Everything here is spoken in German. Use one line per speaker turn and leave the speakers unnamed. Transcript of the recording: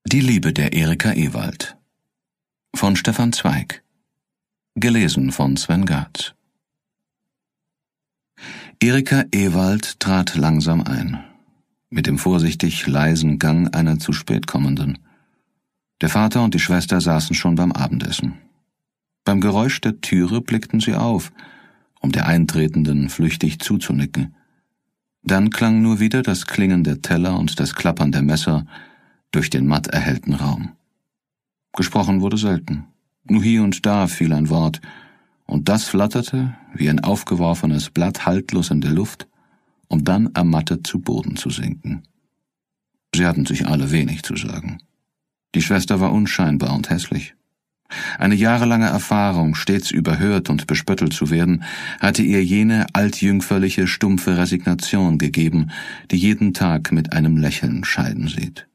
Die Liebe der Erika Ewald von Stefan Zweig. Gelesen von Sven Gatz. Erika Ewald trat langsam ein, mit dem vorsichtig leisen Gang einer zu spät kommenden. Der Vater und die Schwester saßen schon beim Abendessen. Beim Geräusch der Türe blickten sie auf, um der Eintretenden flüchtig zuzunicken. Dann klang nur wieder das Klingen der Teller und das Klappern der Messer durch den matt erhellten Raum. Gesprochen wurde selten. Nur hier und da fiel ein Wort, und das flatterte, wie ein aufgeworfenes Blatt haltlos in der Luft, um dann ermattet zu Boden zu sinken. Sie hatten sich alle wenig zu sagen. Die Schwester war unscheinbar und hässlich. Eine jahrelange Erfahrung, stets überhört und bespöttelt zu werden, hatte ihr jene altjüngferliche, stumpfe Resignation gegeben, die jeden Tag mit einem Lächeln scheiden sieht.